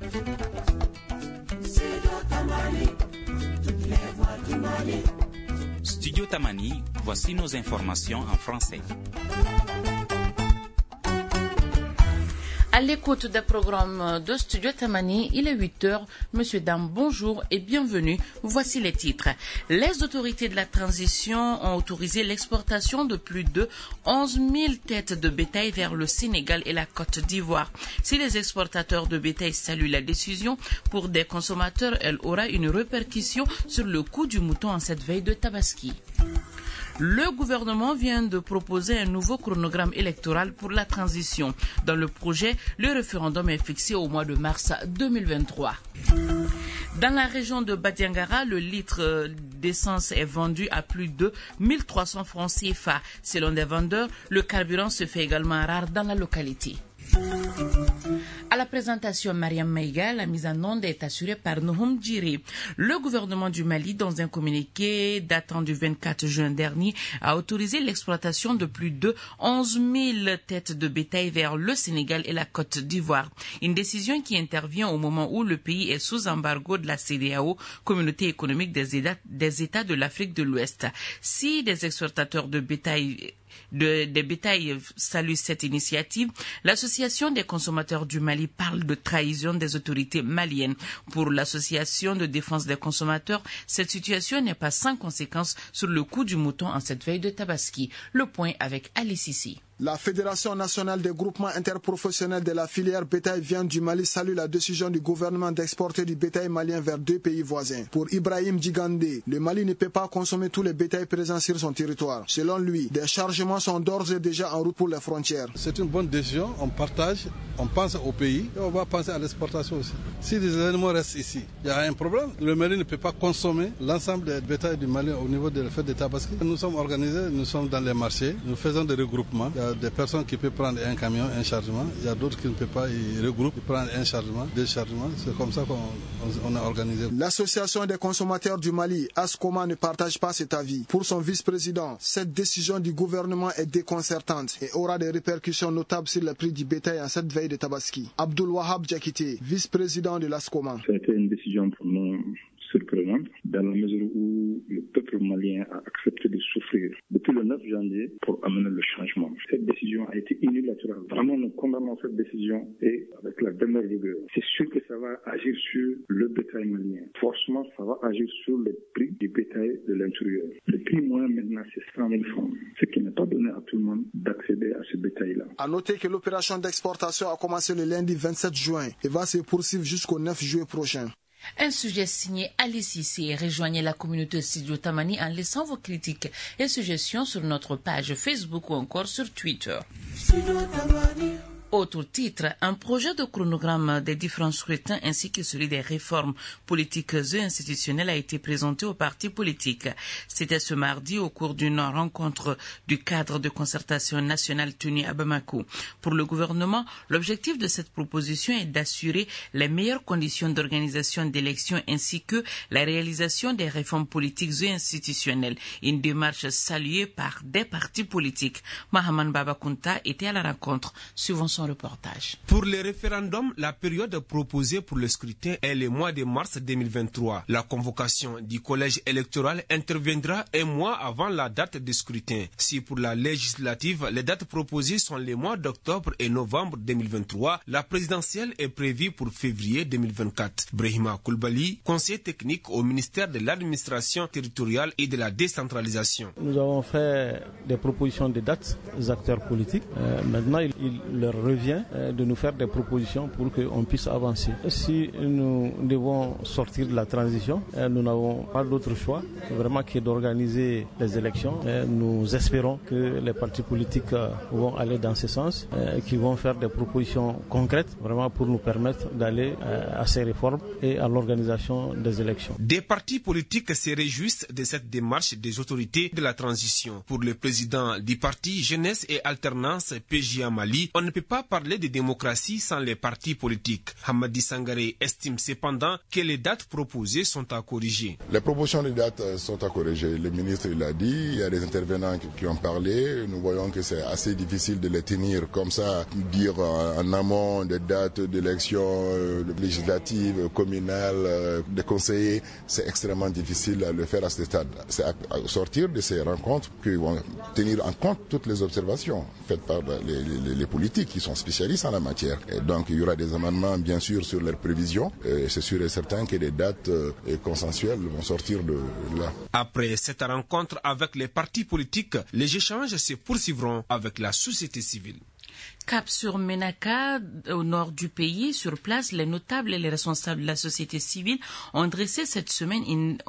Studio Tamani, voici nos informations en français. À l'écoute des programmes de Studio Tamani, il est 8h. Monsieur, dame, bonjour et bienvenue. Voici les titres. Les autorités de la transition ont autorisé l'exportation de plus de 11 000 têtes de bétail vers le Sénégal et la Côte d'Ivoire. Si les exportateurs de bétail saluent la décision, pour des consommateurs, elle aura une répercussion sur le coût du mouton en cette veille de Tabaski. Le gouvernement vient de proposer un nouveau chronogramme électoral pour la transition. Dans le projet, le référendum est fixé au mois de mars 2023. Dans la région de Badiangara, le litre d'essence est vendu à plus de 1300 francs CFA. Selon des vendeurs, le carburant se fait également rare dans la localité. À la présentation, Mariam Maïga, la mise en onde est assurée par Nouhoum Djiri. Le gouvernement du Mali, dans un communiqué datant du 24 juin dernier, a autorisé l'exploitation de plus de 11 000 têtes de bétail vers le Sénégal et la Côte d'Ivoire. Une décision qui intervient au moment où le pays est sous embargo de la CEDEAO, Communauté économique des États de l'Afrique de l'Ouest. Si des exportateurs de bétail saluent cette initiative, l'association des consommateurs du Mali parle de trahison des autorités maliennes. Pour l'association de défense des consommateurs, cette situation n'est pas sans conséquence sur le coût du mouton en cette veille de Tabaski. Le point avec Ali Sissi. La Fédération nationale des groupements interprofessionnels de la filière bétail viande du Mali salue la décision du gouvernement d'exporter du bétail malien vers deux pays voisins. Pour Ibrahim Djigandé, le Mali ne peut pas consommer tous les bétails présents sur son territoire. Selon lui, des chargements sont d'ores et déjà en route pour les frontières. C'est une bonne décision, on partage, on pense au pays et on va penser à l'exportation aussi. Si les animaux restent ici, il y a un problème. Le Mali ne peut pas consommer l'ensemble des bétails du Mali au niveau de la fête de Tabaski. Nous sommes organisés, nous sommes dans les marchés, nous faisons des regroupements. Il y a des personnes qui peuvent prendre un camion, un chargement. Il y a d'autres qui ne peuvent pas, ils regroupent, ils prennent un chargement, deux chargements. C'est comme ça qu'on a organisé. L'association des consommateurs du Mali, ASCOMA, ne partage pas cet avis. Pour son vice-président, cette décision du gouvernement est déconcertante et aura des répercussions notables sur le prix du bétail en cette veille de Tabaski. Abdul Wahab Djakité, vice-président de l'ASCOMA. C'était une décision pour nous surprenante, dans la mesure où le peuple malien a accepté de souffrir depuis le 9 janvier pour amener le changement. Cette décision a été unilatérale. Vraiment, nous condamnons cette décision et avec la dernière rigueur. C'est sûr que ça va agir sur le bétail malien. Forcément, ça va agir sur le prix du bétail de l'intérieur. Le prix moyen maintenant, c'est 100 000 francs, ce qui n'est pas donné à tout le monde d'accéder à ce bétail-là. À noter que l'opération d'exportation a commencé le lundi 27 juin et va se poursuivre jusqu'au 9 juillet prochain. Un sujet signé Alice Sissi. Rejoignez la communauté Studio Tamani en laissant vos critiques et suggestions sur notre page Facebook ou encore sur Twitter. Autre titre, un projet de chronogramme des différents scrutins ainsi que celui des réformes politiques et institutionnelles a été présenté aux partis politiques. C'était ce mardi au cours d'une rencontre du cadre de concertation nationale tenue à Bamako. Pour le gouvernement, l'objectif de cette proposition est d'assurer les meilleures conditions d'organisation d'élections ainsi que la réalisation des réformes politiques et institutionnelles. Une démarche saluée par des partis politiques. Mahaman Babakunta était à la rencontre, suivant son reportage. Pour le référendum, la période proposée pour le scrutin est le mois de mars 2023. La convocation du collège électoral interviendra un mois avant la date du scrutin. Si pour la législative, les dates proposées sont les mois d'octobre et novembre 2023, la présidentielle est prévue pour février 2024. Brahima Koulbali, conseiller technique au ministère de l'administration territoriale et de la décentralisation. Nous avons fait des propositions de dates aux acteurs politiques. Maintenant, il leur revient de nous faire des propositions pour qu'on puisse avancer. Si nous devons sortir de la transition, nous n'avons pas d'autre choix vraiment que d'organiser les élections. Nous espérons que les partis politiques vont aller dans ce sens, qui vont faire des propositions concrètes vraiment pour nous permettre d'aller à ces réformes et à l'organisation des élections. Des partis politiques se réjouissent de cette démarche des autorités de la transition. Pour le président du parti Jeunesse et Alternance PJA Mali, on ne peut pas pas parler de démocratie sans les partis politiques. Hamadi Sangaré estime cependant que les dates proposées sont à corriger. Les propositions de dates sont à corriger. Le ministre l'a dit, il y a des intervenants qui ont parlé. Nous voyons que c'est assez difficile de les tenir comme ça, dire en amont des dates d'élections législatives, communales, des conseillers. C'est extrêmement difficile à le faire à ce stade. C'est à sortir de ces rencontres qu'ils vont tenir en compte toutes les observations faites par les politiques qui sont spécialistes en la matière. Et donc il y aura des amendements bien sûr sur leurs prévisions. C'est sûr et certain que des dates consensuelles vont sortir de là. Après cette rencontre avec les partis politiques, les échanges se poursuivront avec la société civile. Cap sur Ménaka, au nord du pays, sur place, les notables et les responsables de la société civile ont adressé cette semaine une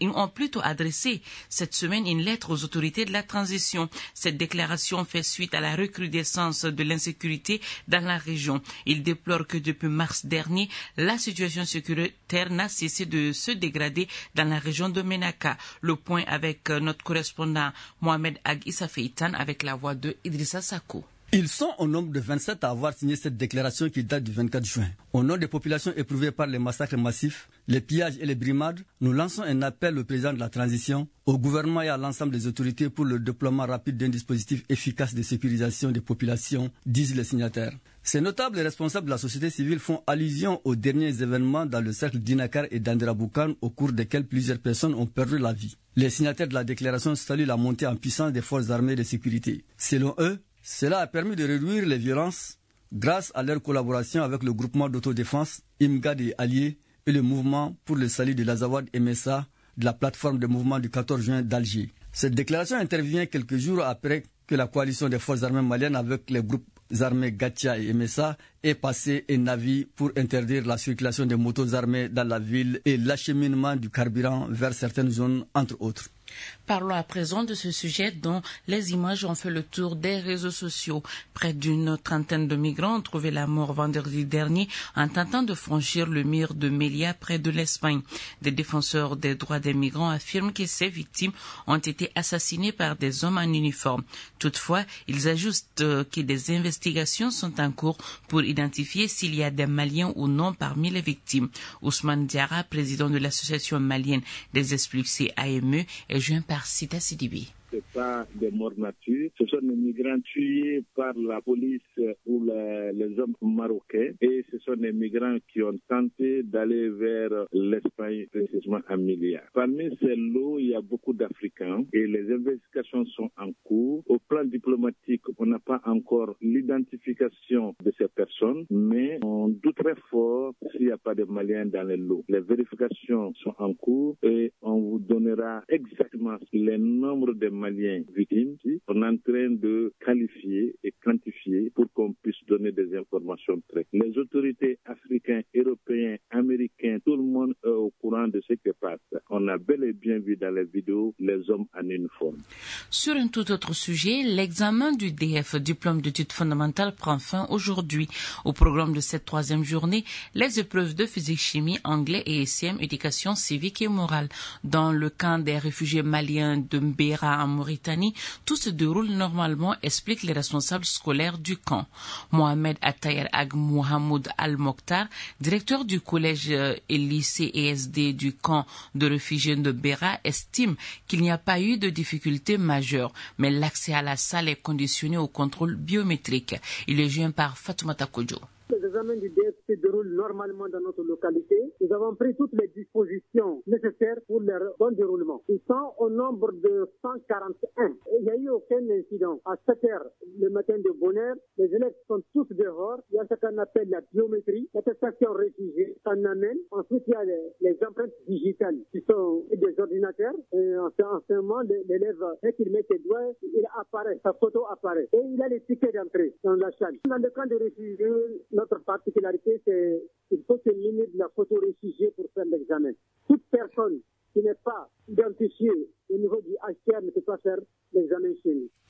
lettre aux autorités de la transition. Cette déclaration fait suite à la recrudescence de l'insécurité dans la région. Ils déplorent que depuis mars dernier, la situation sécuritaire n'a cessé de se dégrader dans la région de Ménaka. Le point avec notre correspondant Mohamed Ag Issa Feitan avec la voix de Idrissa Sako. Ils sont au nombre de 27 à avoir signé cette déclaration qui date du 24 juin. Au nom des populations éprouvées par les massacres massifs, les pillages et les brimades, nous lançons un appel au président de la transition, au gouvernement et à l'ensemble des autorités pour le déploiement rapide d'un dispositif efficace de sécurisation des populations, disent les signataires. Ces notables et responsables de la société civile font allusion aux derniers événements dans le cercle d'Inakar et d'Andera-Boukan au cours desquels plusieurs personnes ont perdu la vie. Les signataires de la déclaration saluent la montée en puissance des forces armées de sécurité. Selon eux, cela a permis de réduire les violences grâce à leur collaboration avec le groupement d'autodéfense IMGAD et Alliés et le mouvement pour le salut de l'Azawad MSA de la plateforme de mouvement du 14 juin d'Alger. Cette déclaration intervient quelques jours après que la coalition des forces armées maliennes avec les groupes armés Gatia et MSA ait passé un avis pour interdire la circulation des motos armées dans la ville et l'acheminement du carburant vers certaines zones, entre autres. Parlons à présent de ce sujet dont les images ont fait le tour des réseaux sociaux. Près d'une trentaine de migrants ont trouvé la mort vendredi dernier en tentant de franchir le mur de Melilla près de l'Espagne. Des défenseurs des droits des migrants affirment que ces victimes ont été assassinées par des hommes en uniforme. Toutefois, ils ajoutent que des investigations sont en cours pour identifier s'il y a des Maliens ou non parmi les victimes. Ousmane Diarra, président de l'association malienne des expulsés AME, est joint par Sita Sidibi. Ce pas des morts nature, ce sont des migrants tués par la police ou les hommes marocains et ce sont des migrants qui ont tenté d'aller vers l'Espagne, précisément à Melilla. Parmi ces lots, il y a beaucoup d'Africains et les investigations sont en cours. Au plan diplomatique, on n'a pas encore l'identification de ces personnes, mais on doute très fort s'il n'y a pas de Maliens dans les lots. Les vérifications sont en cours et on vous donnera exactement les nombres de Maliens victimes. On est en train de qualifier et quantifier pour qu'on puisse donner des informations très claires. Les autorités africaines, européennes, américaines, tout le monde est au courant de ce qui passe. On a bel et bien vu dans les vidéos les hommes en uniforme. Sur un tout autre sujet, l'examen du DF, diplôme d'études fondamentales, prend fin aujourd'hui. Au programme de cette troisième journée, les épreuves de physique-chimie, anglais et SCM, éducation civique et morale. Dans le camp des réfugiés maliens de Mbera en Mauritanie, tout se déroule normalement, expliquent les responsables scolaires du camp. Mohamed Attayer Ag Mohamed Al-Mokhtar, directeur du collège et lycée ESD du camp de réfugiés de Mbera, estime qu'il n'y a pas eu de difficultés majeures, mais l'accès à la salle est conditionné au contrôle biométrique. Il est joint par Fatoumata Kodjo. Les examens du DF se déroulent normalement dans notre localité. Nous avons pris toutes les dispositions nécessaires pour leur bon déroulement. Ils sont au nombre de 141. Et il n'y a eu aucun incident. À 7 heures, le matin de bonne heure, les élèves sont tous dehors. Il y a ce qu'on appelle la biométrie, l'attestation réfugiée, qu'on amène. Ensuite, il y a les empreintes digitales qui sont des ordinateurs. Et en ce moment, l'élève, dès qu'il met ses doigts, il apparaît, sa photo apparaît. Et il a les tickets d'entrée dans la salle. Dans le camp de réfugiés, notre particularité, c'est qu'il faut se munir de la photo réfugiée pour faire l'examen. Toute personne qui n'est pas identifiée au niveau du HCR ne peut pas faire l'examen chez nous.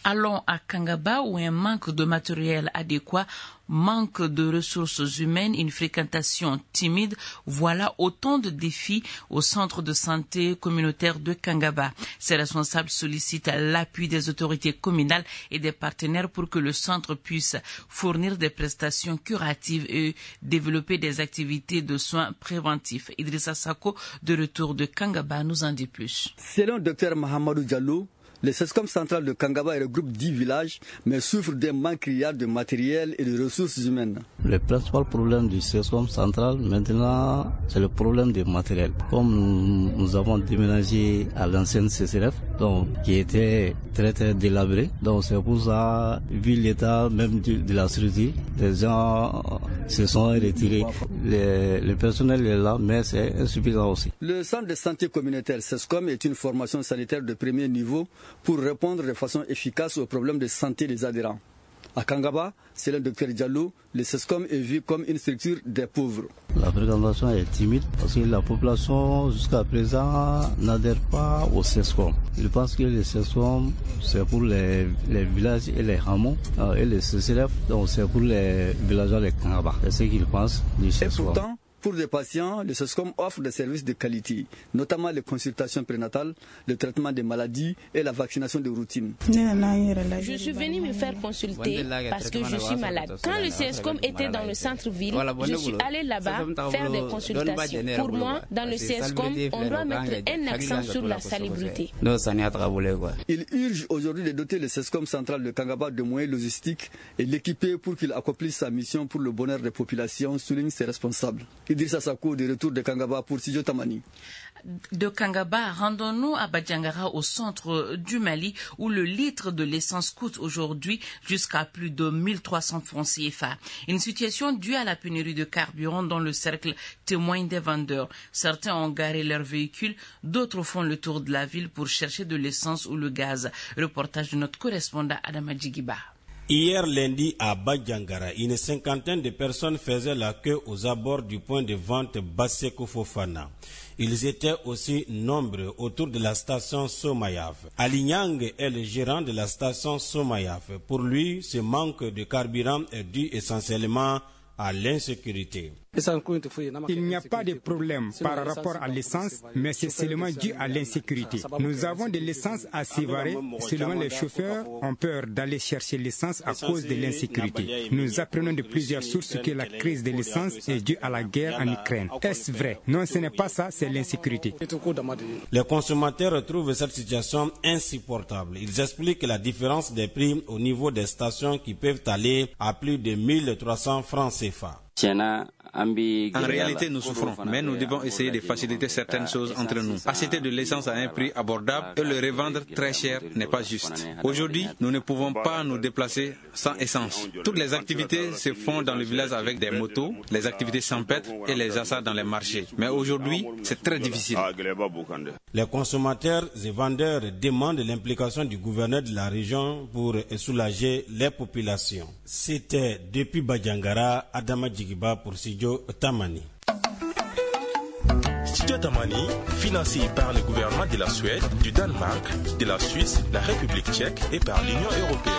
Allons à Kangaba où un manque de matériel adéquat, manque de ressources humaines, une fréquentation timide, voilà autant de défis au centre de santé communautaire de Kangaba. Ces responsables sollicitent l'appui des autorités communales et des partenaires pour que le centre puisse fournir des prestations curatives et développer des activités de soins préventifs. Idrissa Sako, de retour de Kangaba, nous en dit plus. Selon le Dr Mahamadou Diallo, le CESCOM central de Kangaba regroupe 10 villages, mais souffre d'un manque criard de matériel et de ressources humaines. Le principal problème du CESCOM central, maintenant, c'est le problème du matériel. Comme nous avons déménagé à l'ancienne CCRF, donc, qui était très délabrée, donc c'est pour ça, vu l'état même de la structure, les gens se sont retirés. Le personnel est là, mais c'est insuffisant aussi. Le centre de santé communautaire CESCOM est une formation sanitaire de premier niveau pour répondre de façon efficace aux problèmes de santé des adhérents. À Kangaba, selon le Dr Diallo, le CESCOM est vu comme une structure des pauvres. La fréquentation est timide parce que la population jusqu'à présent n'adhère pas au CESCOM. Je pense que le CESCOM c'est pour les villages et les hameaux et le CCRF, donc c'est pour les villageois de Kangaba. C'est ce qu'ils pensent du CESCOM. Et pourtant, pour les patients, le CESCOM offre des services de qualité, notamment les consultations prénatales, le traitement des maladies et la vaccination de routine. Je suis venue me faire consulter parce que je suis malade. Quand le CESCOM était dans le centre-ville, je suis allée là-bas faire des consultations. Pour moi, dans le CESCOM, on doit mettre un accent sur la salubrité. Il urge aujourd'hui de doter le CESCOM central de Kangaba de moyens logistiques et l'équiper pour qu'il accomplisse sa mission pour le bonheur des populations, souligne ses responsables. Idrissa Sako, de retour de Kangaba pour Studio Tamani. De Kangaba, rendons-nous à Badjangara, au centre du Mali, où le litre de l'essence coûte aujourd'hui jusqu'à plus de 1300 francs CFA. Une situation due à la pénurie de carburant dont le cercle témoigne des vendeurs. Certains ont garé leurs véhicules, d'autres font le tour de la ville pour chercher de l'essence ou le gaz. Reportage de notre correspondant Adama Djigiba. Hier lundi à Badjangara, une cinquantaine de personnes faisaient la queue aux abords du point de vente Basseko Fofana. Ils étaient aussi nombreux autour de la station Somayaf. Ali Nyang est le gérant de la station Somayaf. Pour lui, ce manque de carburant est dû essentiellement à l'insécurité. Il n'y a pas de problème par rapport à l'essence, mais c'est seulement dû à l'insécurité. Nous avons de l'essence à Sévaré, seulement les chauffeurs ont peur d'aller chercher l'essence à cause de l'insécurité. Nous apprenons de plusieurs sources que la crise de l'essence est due à la guerre en Ukraine. Est-ce vrai? Non, ce n'est pas ça, c'est l'insécurité. Les consommateurs trouvent cette situation insupportable. Ils expliquent la différence des prix au niveau des stations qui peuvent aller à plus de 1300 francs CFA. En réalité, nous souffrons, mais nous devons essayer de faciliter certaines choses entre nous. Acheter de l'essence à un prix abordable et le revendre très cher n'est pas juste. Aujourd'hui, nous ne pouvons pas nous déplacer sans essence. Toutes les activités se font dans le village avec des motos, les activités champêtres et les achats dans les marchés. Mais aujourd'hui, c'est très difficile. Les consommateurs et vendeurs demandent l'implication du gouverneur de la région pour soulager les populations. C'était depuis Badjangara, Adama Djigiba pour Studio Tamani. Studio Tamani, financé par le gouvernement de la Suède, du Danemark, de la Suisse, la République tchèque et par l'Union européenne.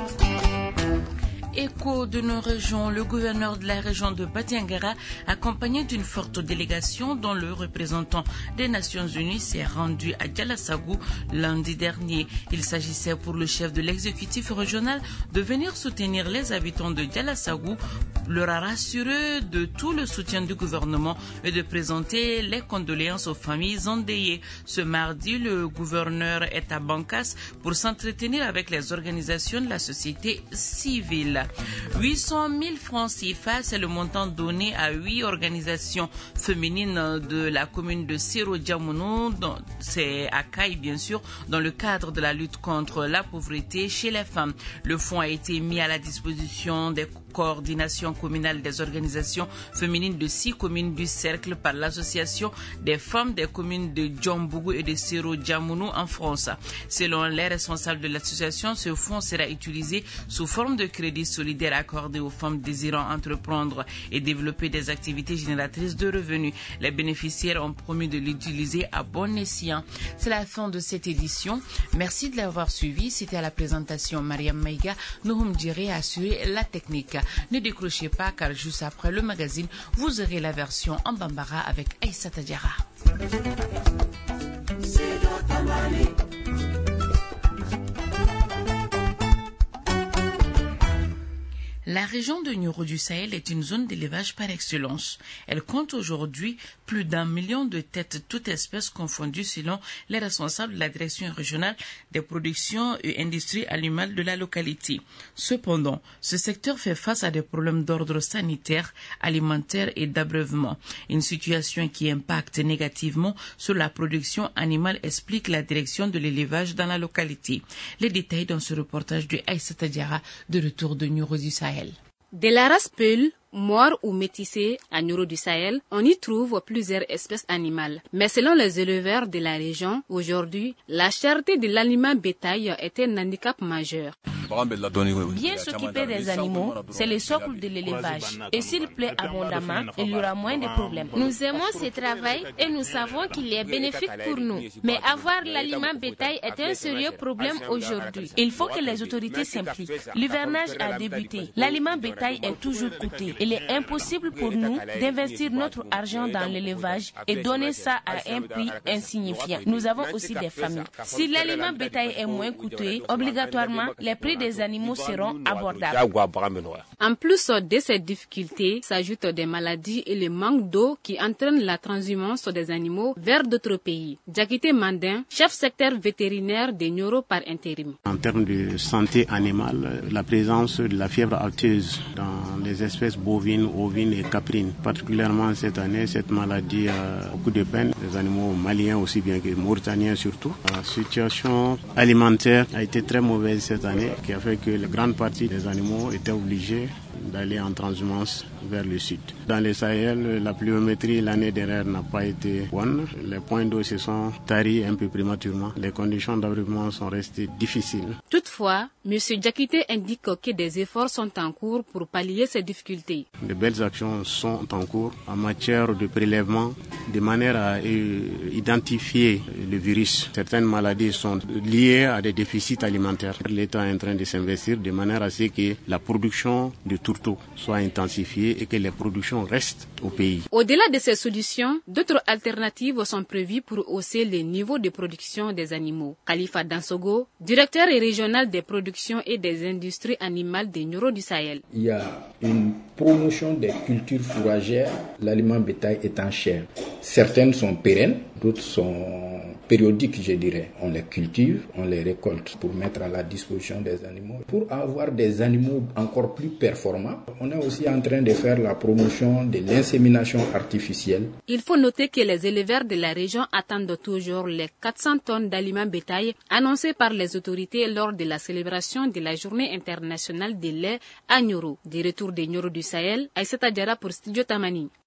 Écho de nos régions, le gouverneur de la région de Badjangara, accompagné d'une forte délégation dont le représentant des Nations Unies, s'est rendu à Dialassagou lundi dernier. Il s'agissait pour le chef de l'exécutif régional de venir soutenir les habitants de Dialassagou, leur rassurer de tout le soutien du gouvernement et de présenter les condoléances aux familles endeuillées. Ce mardi, le gouverneur est à Bankas pour s'entretenir avec les organisations de la société civile. 800 000 francs CFA, c'est le montant donné à 8 organisations féminines de la commune de Siro Diamounou, c'est à Caille bien sûr, dans le cadre de la lutte contre la pauvreté chez les femmes. Le fonds a été mis à la disposition des coordination communale des organisations féminines de 6 communes du cercle par l'association des femmes des communes de Djombougou et de Sero Djamounou en France. Selon les responsables de l'association, ce fonds sera utilisé sous forme de crédit solidaire accordé aux femmes désirant entreprendre et développer des activités génératrices de revenus. Les bénéficiaires ont promis de l'utiliser à bon escient. C'est la fin de cette édition. Merci de l'avoir suivi. C'était à la présentation Mariam Maïga. Nouhoum Djiré a assuré la technique. Ne décrochez pas car juste après le magazine, vous aurez la version en Bambara avec Aïssata Diarra. La région de Nioro du Sahel est une zone d'élevage par excellence. Elle compte aujourd'hui plus d'1 million de têtes, toutes espèces confondues selon les responsables de la direction régionale des productions et industries animales de la localité. Cependant, ce secteur fait face à des problèmes d'ordre sanitaire, alimentaire et d'abreuvement. Une situation qui impacte négativement sur la production animale, explique la direction de l'élevage dans la localité. Les détails dans ce reportage de Aïssata Diarra de retour de Nioro du Sahel. De la race Peul, Moire ou métissée à Nioro du Sahel, on y trouve plusieurs espèces animales. Mais selon les éleveurs de la région, aujourd'hui, la cherté de l'aliment bétail est un handicap majeur. Bien s'occuper des animaux, c'est le socle de l'élevage. Et s'il plaît abondamment, il y aura moins de problèmes. Nous aimons ce travail et nous savons qu'il est bénéfique pour nous. Mais avoir l'aliment bétail est un sérieux problème aujourd'hui. Il faut que les autorités s'impliquent. L'hivernage a débuté. L'aliment bétail est toujours coûteux. Il est impossible pour nous d'investir notre argent dans l'élevage et donner ça à un prix insignifiant. Nous avons aussi des familles. Si l'aliment bétail est moins coûteux, obligatoirement, les prix des animaux seront abordables. En plus de ces difficultés, s'ajoutent des maladies et le manque d'eau qui entraînent la transhumance des animaux vers d'autres pays. Diakité Mandin, chef secteur vétérinaire de Nioro par intérim. En termes de santé animale, la présence de la fièvre afteuse dans les espèces bovines, ovines et caprines. Particulièrement cette année, cette maladie a beaucoup de peine. Les animaux maliens aussi bien que mauritaniens surtout. La situation alimentaire a été très mauvaise cette année, qui a fait que la grande partie des animaux étaient obligés d'aller en transhumance vers le sud. Dans le Sahel, la pluviométrie l'année dernière n'a pas été bonne. Les points d'eau se sont taris un peu prématurément. Les conditions d'abreuvement sont restées difficiles. Toutefois, M. Diakité indique que des efforts sont en cours pour pallier ces difficultés. De belles actions sont en cours en matière de prélèvement, de manière à identifier le virus. Certaines maladies sont liées à des déficits alimentaires. L'État est en train de s'investir de manière à ce que la production de tourteaux soit intensifiée et que les productions restent au pays. Au-delà de ces solutions, d'autres alternatives sont prévues pour hausser les niveaux de production des animaux. Khalifa Dansogo, directeur régional des productions et des industries animales de Nioro du Sahel. Il y a une promotion des cultures fourragères, l'aliment bétail étant cher. Certaines sont pérennes, d'autres sont périodiques, je dirais. On les cultive, on les récolte pour mettre à la disposition des animaux. Pour avoir des animaux encore plus performants, on est aussi en train de faire la promotion de l'insémination artificielle. Il faut noter que les éleveurs de la région attendent toujours les 400 tonnes d'aliments bétail annoncés par les autorités lors de la célébration de la Journée internationale du lait à Nioro. Du retour de Nioro du Sahel, Aïssata Diarra pour Studio Tamani.